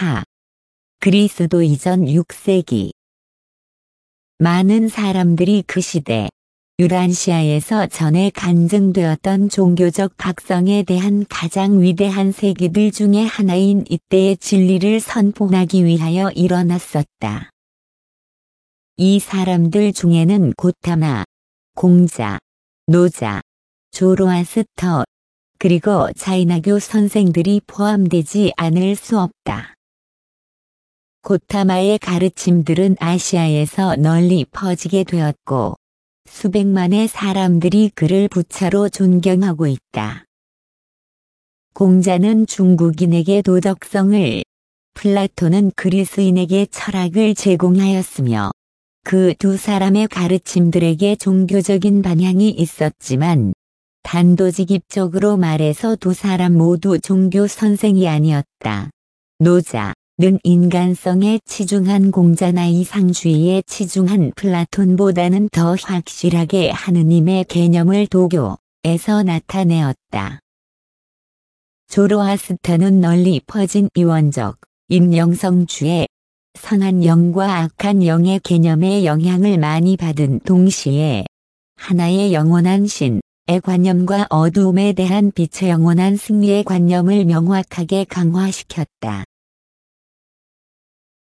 하. 그리스도 이전 6세기. 많은 사람들이 그 시대 유란시아에서 전에 간증되었던 종교적 각성에 대한 가장 위대한 세기들 중에 하나인 이때의 진리를 선포하기 위하여 일어났었다. 이 사람들 중에는 고타마, 공자, 노자, 조로아스터, 그리고 자이나교 선생들이 포함되지 않을 수 없다. 고타마의 가르침들은 아시아에서 널리 퍼지게 되었고 수백만의 사람들이 그를 부차로 존경하고 있다. 공자는 중국인에게 도덕성을, 플라톤은 그리스인에게 철학을 제공하였으며 그 두 사람의 가르침들에게 종교적인 반향이 있었지만 단도직입적으로 말해서 두 사람 모두 종교 선생이 아니었다. 노자는 인간성에 치중한 공자나 이상주의에 치중한 플라톤보다는 더 확실하게 하느님의 개념을 도교에서 나타내었다. 조로아스터는 널리 퍼진 이원적, 인영성주의, 선한 영과 악한 영의 개념에 영향을 많이 받은 동시에 하나의 영원한 신의 관념과 어두움에 대한 빛의 영원한 승리의 관념을 명확하게 강화시켰다.